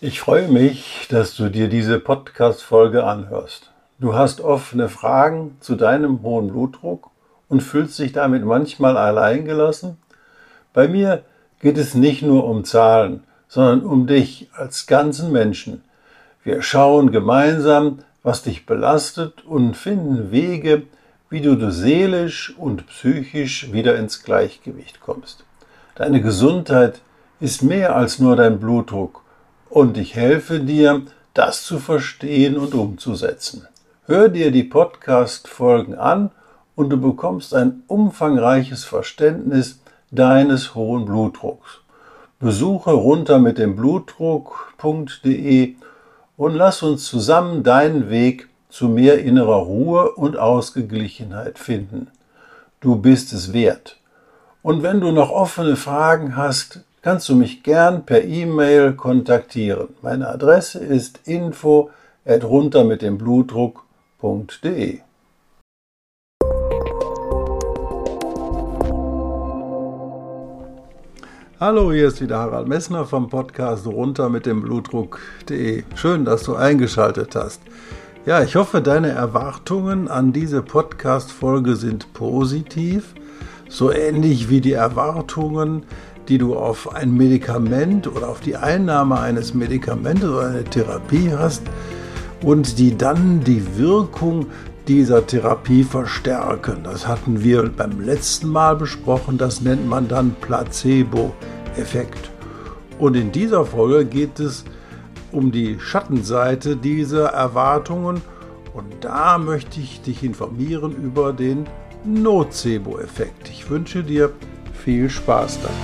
Ich freue mich, dass du dir diese Podcast-Folge anhörst. Du hast offene Fragen zu deinem hohen Blutdruck und fühlst dich damit manchmal alleingelassen? Bei mir geht es nicht nur um Zahlen, sondern um dich als ganzen Menschen. Wir schauen gemeinsam, was dich belastet und finden Wege, wie du seelisch und psychisch wieder ins Gleichgewicht kommst. Deine Gesundheit ist mehr als nur dein Blutdruck und ich helfe dir, das zu verstehen und umzusetzen. Hör dir die Podcast-Folgen an und du bekommst ein umfangreiches Verständnis deines hohen Blutdrucks. Besuche runtermitdemblutdruck.de und lass uns zusammen deinen Weg zu mehr innerer Ruhe und Ausgeglichenheit finden. Du bist es wert. Und wenn du noch offene Fragen hast, kannst du mich gern per E-Mail kontaktieren. Meine Adresse ist info@runtermitdemblutdruck.de. Hallo, hier ist wieder Harald Messner vom Podcast runtermitdemblutdruck.de. Schön, dass du eingeschaltet hast. Ja, ich hoffe, deine Erwartungen an diese Podcast-Folge sind positiv, so ähnlich wie die Erwartungen, die du auf ein Medikament oder auf die Einnahme eines Medikamentes oder eine Therapie hast und die dann die Wirkung dieser Therapie verstärken. Das hatten wir beim letzten Mal besprochen, das nennt man dann Placebo-Effekt. Und in dieser Folge geht es um die Schattenseite dieser Erwartungen und da möchte ich dich informieren über den Nocebo-Effekt. Ich wünsche dir viel Spaß dabei.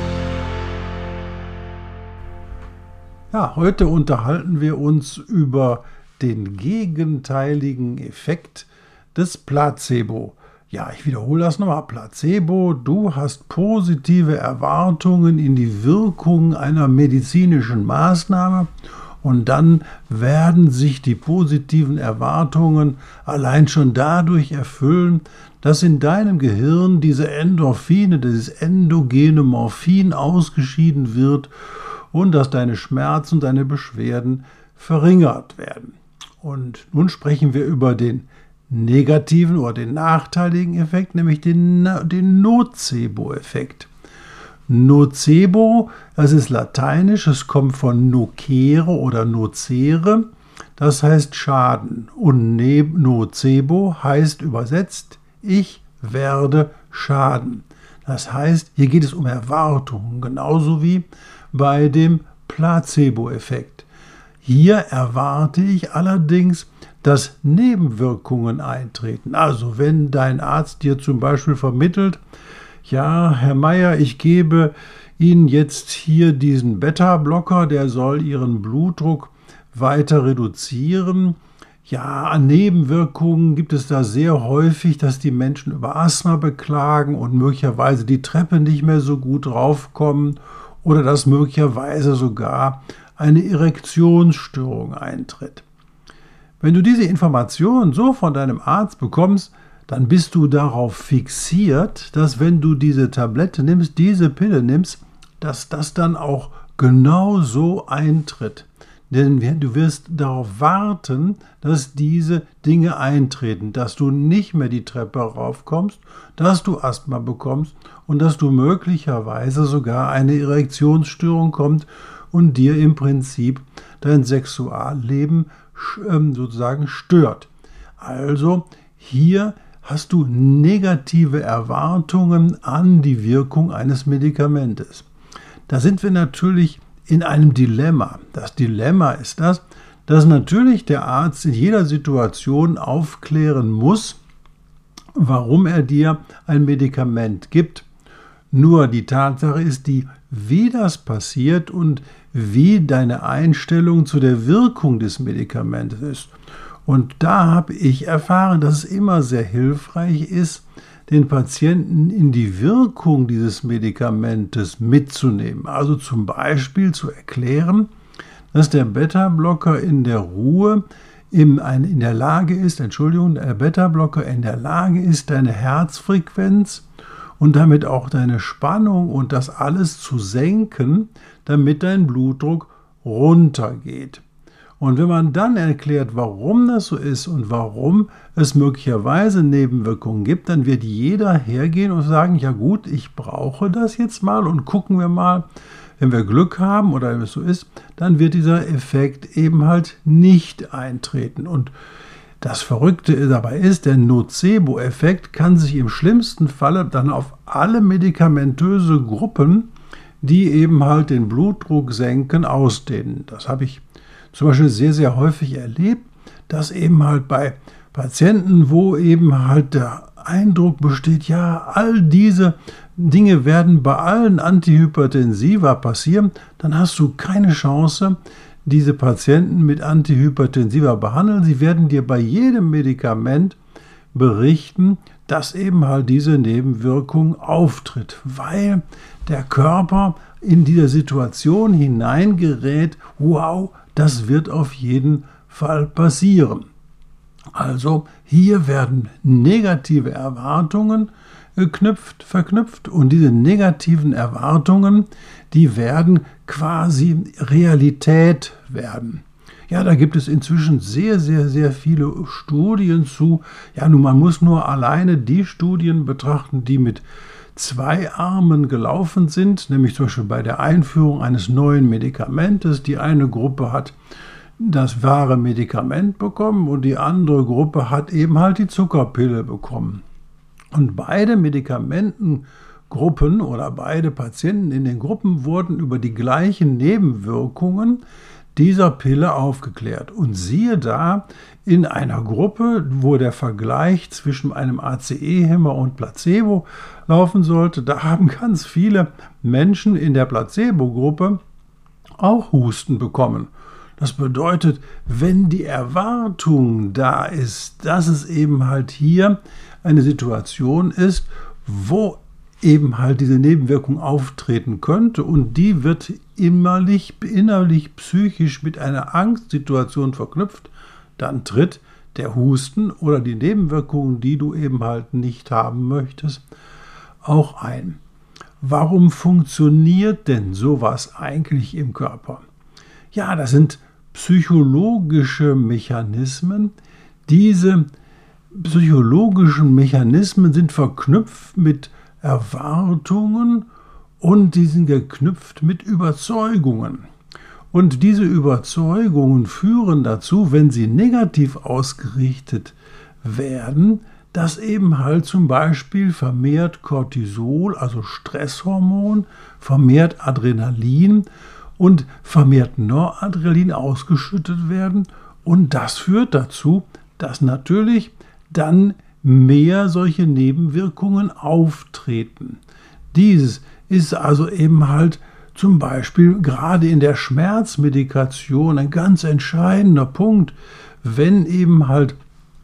Ja, heute unterhalten wir uns über den gegenteiligen Effekt des Placebo. Ja, ich wiederhole das nochmal. Placebo, du hast positive Erwartungen in die Wirkung einer medizinischen Maßnahme und dann werden sich die positiven Erwartungen allein schon dadurch erfüllen, dass in deinem Gehirn diese Endorphine, dieses endogene Morphin ausgeschieden wird und dass deine Schmerzen, deine Beschwerden verringert werden. Und nun sprechen wir über den negativen oder den nachteiligen Effekt, nämlich den Nocebo-Effekt. Nocebo, das ist lateinisch, es kommt von nocere oder nocere, das heißt Schaden. Und Nocebo heißt übersetzt, ich werde schaden. Das heißt, hier geht es um Erwartungen, genauso wie bei dem Placebo-Effekt. Hier erwarte ich allerdings, dass Nebenwirkungen eintreten. Also wenn dein Arzt dir zum Beispiel vermittelt, ja, Herr Meier, ich gebe Ihnen jetzt hier diesen Beta-Blocker, der soll Ihren Blutdruck weiter reduzieren. Ja, an Nebenwirkungen gibt es da sehr häufig, dass die Menschen über Asthma beklagen und möglicherweise die Treppe nicht mehr so gut raufkommen oder dass möglicherweise sogar eine Erektionsstörung eintritt. Wenn du diese Information so von deinem Arzt bekommst, dann bist du darauf fixiert, dass wenn du diese Tablette nimmst, diese Pille nimmst, dass das dann auch genau so eintritt. Denn du wirst darauf warten, dass diese Dinge eintreten, dass du nicht mehr die Treppe raufkommst, dass du Asthma bekommst und dass du möglicherweise sogar eine Erektionsstörung kommt und dir im Prinzip dein Sexualleben sozusagen stört. Also hier hast du negative Erwartungen an die Wirkung eines Medikamentes. Da sind wir natürlich in einem Dilemma. Das Dilemma ist das, dass natürlich der Arzt in jeder Situation aufklären muss, warum er dir ein Medikament gibt. Nur die Tatsache ist die, wie das passiert und wie deine Einstellung zu der Wirkung des Medikaments ist. Und da habe ich erfahren, dass es immer sehr hilfreich ist, den Patienten in die Wirkung dieses Medikamentes mitzunehmen. Also zum Beispiel zu erklären, dass der Beta-Blocker in der Ruhe in der Lage ist, der Beta-Blocker in der Lage ist, deine Herzfrequenz und damit auch deine Spannung und das alles zu senken, damit dein Blutdruck runtergeht. Und wenn man dann erklärt, warum das so ist und warum es möglicherweise Nebenwirkungen gibt, dann wird jeder hergehen und sagen, ja gut, ich brauche das jetzt mal und gucken wir mal, wenn wir Glück haben oder wenn es so ist, dann wird dieser Effekt eben halt nicht eintreten. Und das Verrückte dabei ist, der Nocebo-Effekt kann sich im schlimmsten Falle dann auf alle medikamentöse Gruppen, die eben halt den Blutdruck senken, ausdehnen. Das habe ich zum Beispiel sehr, sehr häufig erlebt, dass eben halt bei Patienten, wo eben halt der Eindruck besteht, ja, all diese Dinge werden bei allen Antihypertensiva passieren, dann hast du keine Chance, diese Patienten mit Antihypertensiva behandeln. Sie werden dir bei jedem Medikament berichten, dass eben halt diese Nebenwirkung auftritt, weil der Körper in diese Situation hineingerät, wow, das wird auf jeden Fall passieren. Also hier werden negative Erwartungen verknüpft und diese negativen Erwartungen, die werden quasi Realität werden. Ja, da gibt es inzwischen sehr, sehr, sehr viele Studien zu. Ja, nun, man muss nur alleine die Studien betrachten, die mit 2 Armen gelaufen sind, nämlich zum Beispiel bei der Einführung eines neuen Medikamentes. Die eine Gruppe hat das wahre Medikament bekommen und die andere Gruppe hat eben halt die Zuckerpille bekommen. Und beide Medikamentengruppen oder beide Patienten in den Gruppen wurden über die gleichen Nebenwirkungen dieser Pille aufgeklärt. Und siehe da, in einer Gruppe, wo der Vergleich zwischen einem ACE-Hemmer und Placebo laufen sollte, da haben ganz viele Menschen in der Placebo-Gruppe auch Husten bekommen. Das bedeutet, wenn die Erwartung da ist, dass es eben halt hier eine Situation ist, wo eben halt diese Nebenwirkung auftreten könnte und die wird innerlich, psychisch mit einer Angstsituation verknüpft, dann tritt der Husten oder die Nebenwirkungen, die du eben halt nicht haben möchtest, auch ein. Warum funktioniert denn sowas eigentlich im Körper? Ja, das sind psychologische Mechanismen. Diese psychologischen Mechanismen sind verknüpft mit Erwartungen und die sind geknüpft mit Überzeugungen. Und diese Überzeugungen führen dazu, wenn sie negativ ausgerichtet werden, dass eben halt zum Beispiel vermehrt Cortisol, also Stresshormon, vermehrt Adrenalin und vermehrt Noradrenalin ausgeschüttet werden. Und das führt dazu, dass natürlich dann mehr solche Nebenwirkungen auftreten. Dies ist also eben halt zum Beispiel gerade in der Schmerzmedikation ein ganz entscheidender Punkt, wenn eben halt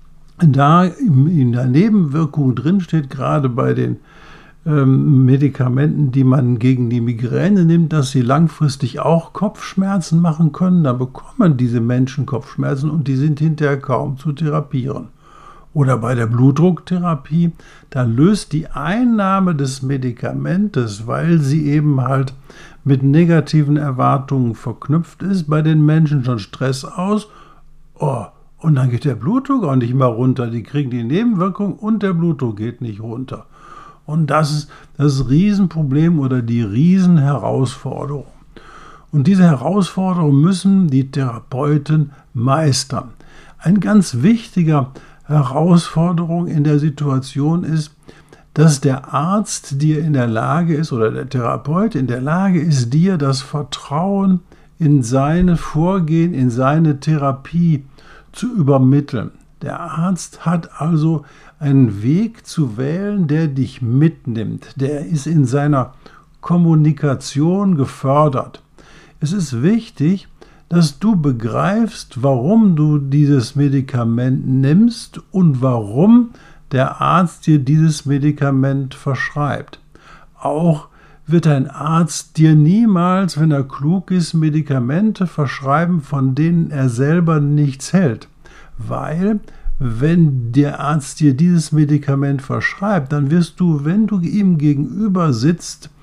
da in der Nebenwirkung drinsteht, gerade bei den Medikamenten, die man gegen die Migräne nimmt, dass sie langfristig auch Kopfschmerzen machen können, dann bekommen diese Menschen Kopfschmerzen und die sind hinterher kaum zu therapieren. Oder bei der Blutdrucktherapie, da löst die Einnahme des Medikamentes, weil sie eben halt mit negativen Erwartungen verknüpft ist, bei den Menschen schon Stress aus. Oh, und dann geht der Blutdruck auch nicht mehr runter. Die kriegen die Nebenwirkung und der Blutdruck geht nicht runter. Und das ist das Riesenproblem oder die Riesenherausforderung. Und diese Herausforderung müssen die Therapeuten meistern. Ein ganz wichtiger Herausforderung in der Situation ist, dass der Arzt dir in der Lage ist oder der Therapeut in der Lage ist, dir das Vertrauen in seine Vorgehen, in seine Therapie zu übermitteln. Der Arzt hat also einen Weg zu wählen, der dich mitnimmt. Der ist in seiner Kommunikation gefördert. Es ist wichtig, dass du begreifst, warum du dieses Medikament nimmst und warum der Arzt dir dieses Medikament verschreibt. Auch wird ein Arzt dir niemals, wenn er klug ist, Medikamente verschreiben, von denen er selber nichts hält. Weil, wenn der Arzt dir dieses Medikament verschreibt, dann wirst du, wenn du ihm gegenüber sitzt,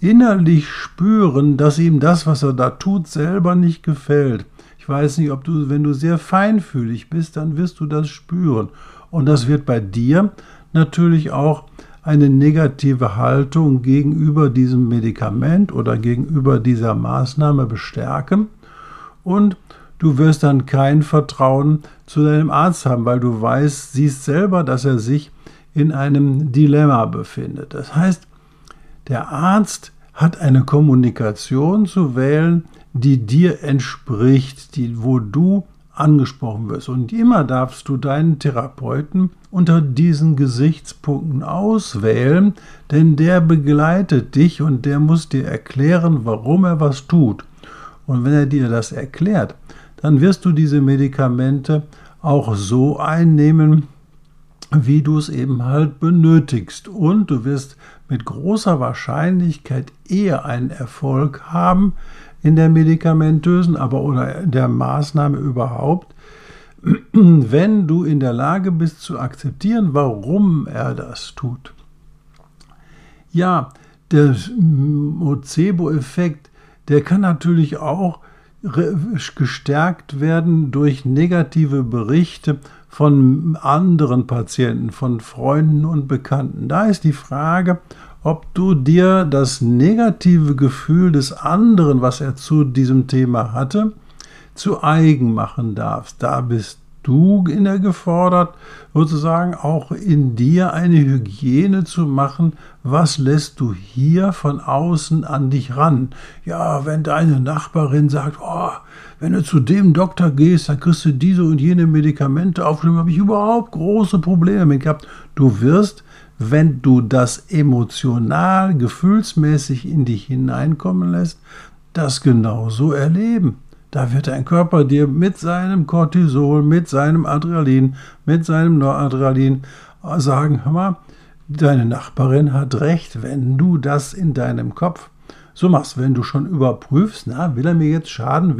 innerlich spüren, dass ihm das, was er da tut, selber nicht gefällt. Ich weiß nicht, ob du, wenn du sehr feinfühlig bist, dann wirst du das spüren. Und das wird bei dir natürlich auch eine negative Haltung gegenüber diesem Medikament oder gegenüber dieser Maßnahme bestärken. Und du wirst dann kein Vertrauen zu deinem Arzt haben, weil du siehst selber, dass er sich in einem Dilemma befindet. Das heißt, der Arzt hat eine Kommunikation zu wählen, die dir entspricht, wo du angesprochen wirst. Und immer darfst du deinen Therapeuten unter diesen Gesichtspunkten auswählen, denn der begleitet dich und der muss dir erklären, warum er was tut. Und wenn er dir das erklärt, dann wirst du diese Medikamente auch so einnehmen, wie du es eben halt benötigst. Und du wirst mit großer Wahrscheinlichkeit eher einen Erfolg haben in der medikamentösen, oder der Maßnahme überhaupt, wenn du in der Lage bist zu akzeptieren, warum er das tut. Ja, der Nocebo-Effekt, der kann natürlich auch gestärkt werden durch negative Berichte von anderen Patienten, von Freunden und Bekannten. Da ist die Frage, ob du dir das negative Gefühl des anderen, was er zu diesem Thema hatte, zu eigen machen darfst. Da bist du gefordert, sozusagen auch in dir eine Hygiene zu machen. Was lässt du hier von außen an dich ran? Ja, wenn deine Nachbarin sagt, oh, wenn du zu dem Doktor gehst, dann kriegst du diese und jene Medikamente aufgeschrieben, habe ich überhaupt große Probleme mit gehabt. Du wirst, wenn du das emotional, gefühlsmäßig in dich hineinkommen lässt, das genauso erleben. Da wird dein Körper dir mit seinem Cortisol, mit seinem Adrenalin, mit seinem Noradrenalin sagen, hör mal, deine Nachbarin hat recht, wenn du das in deinem Kopf so machst. Wenn du schon überprüfst, will er mir jetzt schaden,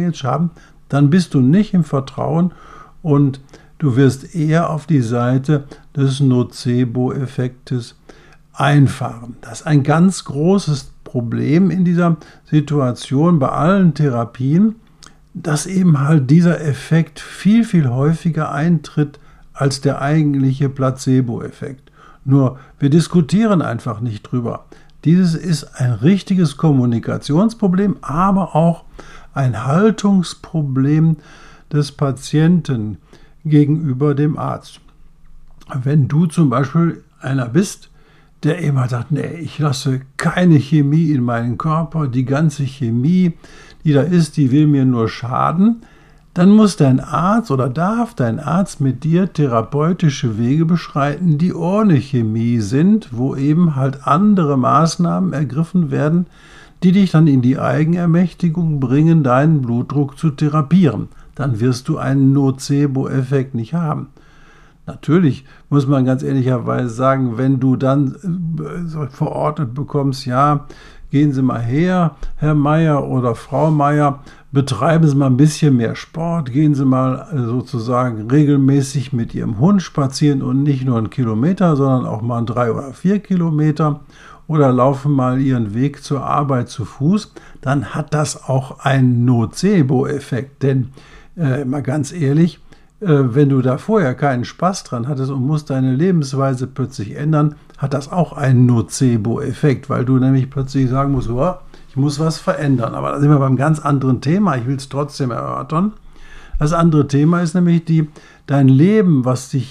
dann bist du nicht im Vertrauen und du wirst eher auf die Seite des Nocebo-Effektes einfahren. Das ist ein ganz großes Problem in dieser Situation bei allen Therapien, dass eben halt dieser Effekt viel, viel häufiger eintritt als der eigentliche Placebo-Effekt. Nur wir diskutieren einfach nicht drüber. Dieses ist ein richtiges Kommunikationsproblem, aber auch ein Haltungsproblem des Patienten gegenüber dem Arzt. Wenn du zum Beispiel einer bist, der eben halt sagt, nee, ich lasse keine Chemie in meinen Körper, die ganze Chemie, die da ist, die will mir nur schaden, dann muss dein Arzt oder darf dein Arzt mit dir therapeutische Wege beschreiten, die ohne Chemie sind, wo eben halt andere Maßnahmen ergriffen werden, die dich dann in die Eigenermächtigung bringen, deinen Blutdruck zu therapieren. Dann wirst du einen Nocebo-Effekt nicht haben. Natürlich muss man ganz ehrlicherweise sagen, wenn du dann verordnet bekommst, ja, gehen Sie mal her, Herr Meier oder Frau Meier, betreiben Sie mal ein bisschen mehr Sport, gehen Sie mal sozusagen regelmäßig mit Ihrem Hund spazieren und nicht nur 1 Kilometer, sondern auch mal 3 oder 4 Kilometer oder laufen mal Ihren Weg zur Arbeit zu Fuß, dann hat das auch einen Nocebo-Effekt. Denn mal ganz ehrlich, wenn du da vorher keinen Spaß dran hattest und musst deine Lebensweise plötzlich ändern, hat das auch einen Nocebo-Effekt, weil du nämlich plötzlich sagen musst, oh, ich muss was verändern. Aber da sind wir beim ganz anderen Thema, ich will es trotzdem erörtern. Das andere Thema ist nämlich dein Leben, was du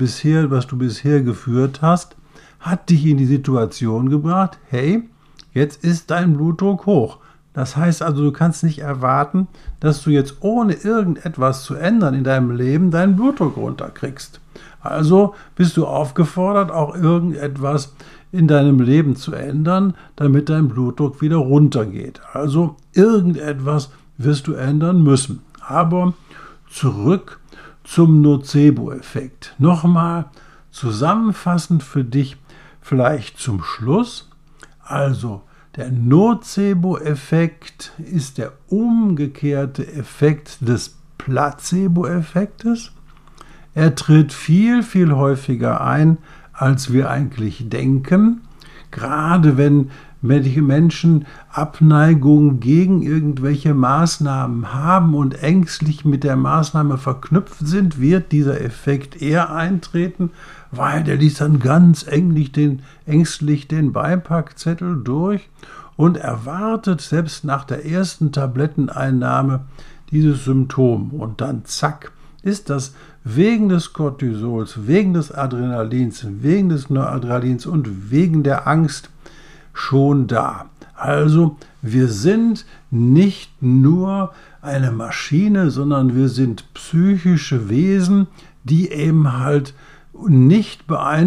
bisher geführt hast, hat dich in die Situation gebracht, hey, jetzt ist dein Blutdruck hoch. Das heißt also, du kannst nicht erwarten, dass du jetzt ohne irgendetwas zu ändern in deinem Leben deinen Blutdruck runterkriegst. Also bist du aufgefordert, auch irgendetwas in deinem Leben zu ändern, damit dein Blutdruck wieder runtergeht. Also irgendetwas wirst du ändern müssen. Aber zurück zum Nocebo-Effekt. Nochmal zusammenfassend für dich vielleicht zum Schluss. Also der Nocebo-Effekt ist der umgekehrte Effekt des Placebo-Effektes. Er tritt viel, viel häufiger ein, als wir eigentlich denken. Gerade wenn Menschen Abneigung gegen irgendwelche Maßnahmen haben und ängstlich mit der Maßnahme verknüpft sind, wird dieser Effekt eher eintreten, weil der liest dann ganz ängstlich den Beipackzettel durch und erwartet selbst nach der ersten Tabletteneinnahme dieses Symptom. Und dann zack, ist das wegen des Cortisols, wegen des Adrenalins, wegen des Noradrenalins und wegen der Angst schon da. Also wir sind nicht nur eine Maschine, sondern wir sind psychische Wesen, die eben halt nicht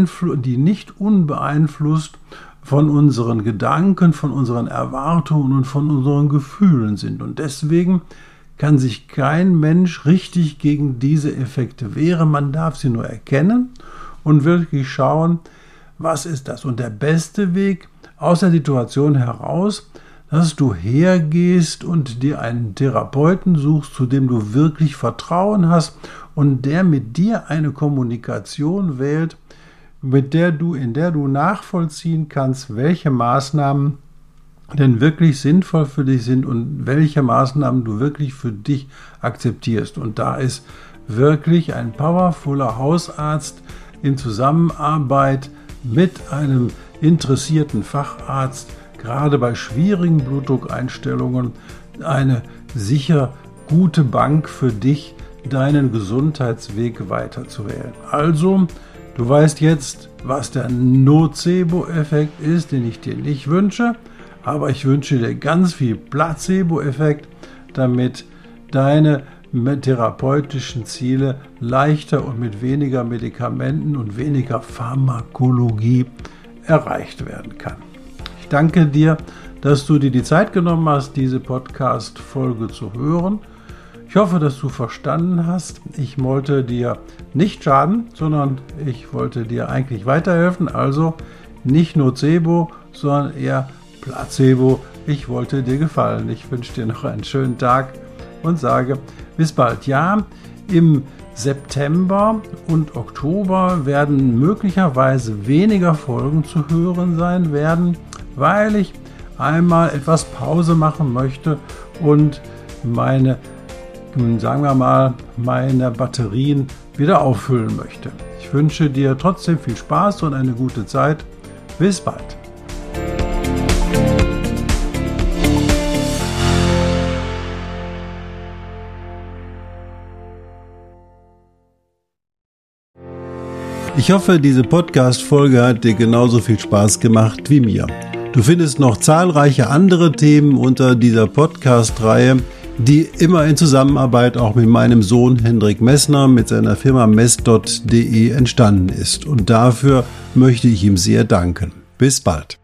unbeeinflusst von unseren Gedanken, von unseren Erwartungen und von unseren Gefühlen sind. Und deswegen kann sich kein Mensch richtig gegen diese Effekte wehren. Man darf sie nur erkennen und wirklich schauen, was ist das? Und der beste Weg aus der Situation heraus, dass du hergehst und dir einen Therapeuten suchst, zu dem du wirklich Vertrauen hast und der mit dir eine Kommunikation wählt, in der du nachvollziehen kannst, welche Maßnahmen denn wirklich sinnvoll für dich sind und welche Maßnahmen du wirklich für dich akzeptierst. Und da ist wirklich ein powervoller Hausarzt in Zusammenarbeit mit einem interessierten Facharzt, gerade bei schwierigen Blutdruckeinstellungen, eine sicher gute Bank für dich, deinen Gesundheitsweg weiterzuwählen. Also, du weißt jetzt, was der Nocebo-Effekt ist, den ich dir nicht wünsche, aber ich wünsche dir ganz viel Placebo-Effekt, damit deine therapeutischen Ziele leichter und mit weniger Medikamenten und weniger Pharmakologie erreicht werden kann. Ich danke dir, dass du dir die Zeit genommen hast, diese Podcast-Folge zu hören. Ich hoffe, dass du verstanden hast. Ich wollte dir nicht schaden, sondern ich wollte dir eigentlich weiterhelfen. Also nicht Nocebo, sondern eher Placebo. Ich wollte dir gefallen. Ich wünsche dir noch einen schönen Tag und sage bis bald. Ja, im September und Oktober werden möglicherweise weniger Folgen zu hören sein werden, weil ich einmal etwas Pause machen möchte und meine Batterien wieder auffüllen möchte. Ich wünsche dir trotzdem viel Spaß und eine gute Zeit. Bis bald. Ich hoffe, diese Podcast-Folge hat dir genauso viel Spaß gemacht wie mir. Du findest noch zahlreiche andere Themen unter dieser Podcast-Reihe, die immer in Zusammenarbeit auch mit meinem Sohn Hendrik Messner mit seiner Firma mess.de entstanden ist. Und dafür möchte ich ihm sehr danken. Bis bald.